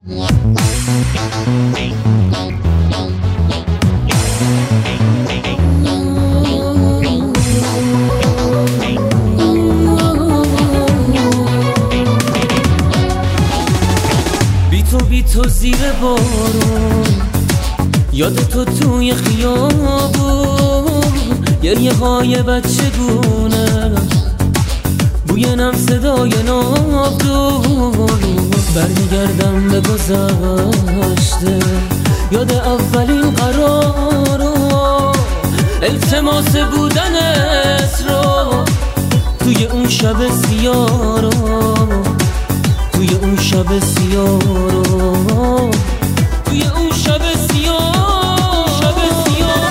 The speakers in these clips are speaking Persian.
بی تو زیر بارون، یاد تو توی خیابون، گریه های بچگونه، بوی نم صدای ناودون. برمیگردم به گذشته، یاد اولین قرارو، التماس بودن اسرار توی اون شب سیاه رو، توی اون شب سیاه رو، توی اون شب سیاه، شب سیاه.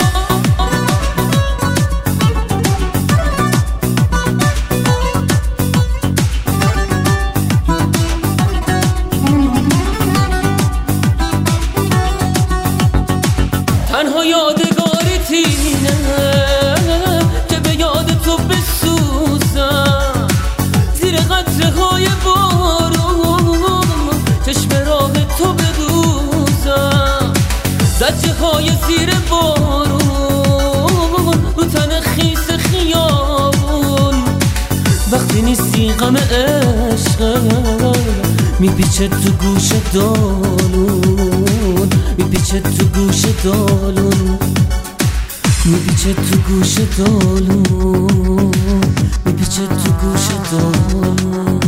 تنها یادگاری تینه که به یاد تو بسوزم، زیر قطره های بارون چشم راه تو بدوزم، زجه های زیر بارون رو تن خیس خیابون. وقتی نیستی غم عشق میپیچه تو گوش دالون، میپیچه تو گوش دالون، میپیچه تو گوش دالون، میپیچه تو گوش دالون.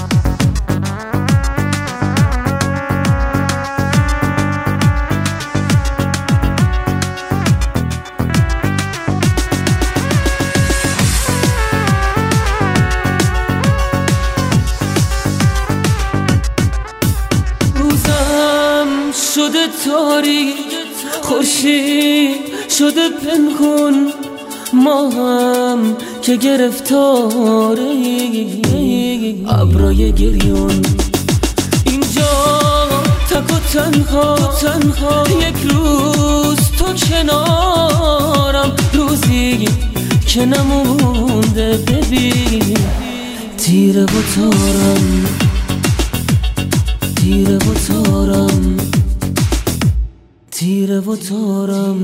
شده تاریک، خورشید شده پنهون، ما هم که گرفتاری ابرای گریون. اینجا تک و تنها یک روز تو کنارم، روزی که نمونده ببین تیره و تارم، تیره و تارم، تیره و تارم.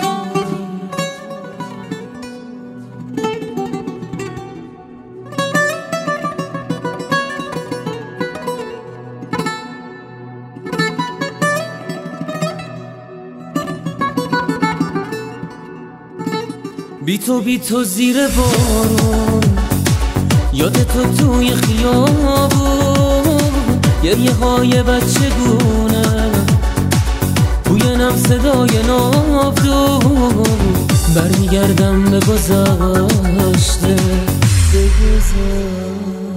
بی تو زیر بارون، یاد تو توی خیابون، گریه های بچگونه، بوی نم صدای ناودون. برمیگردم به گذشته، به گذشته.